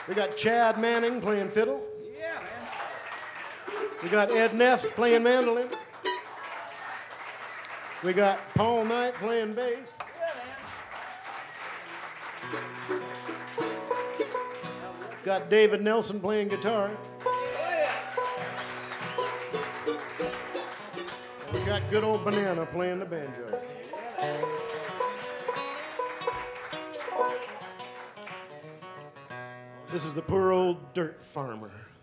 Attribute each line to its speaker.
Speaker 1: We got Chad Manning playing fiddle.
Speaker 2: Yeah, man.
Speaker 1: We got Ed Neff playing mandolin. We got Paul Knight playing bass.
Speaker 2: Yeah, man.
Speaker 1: Got David Nelson playing guitar.
Speaker 2: Oh, yeah.
Speaker 1: We got good old Banana playing the banjo. This is the poor old dirt farmer.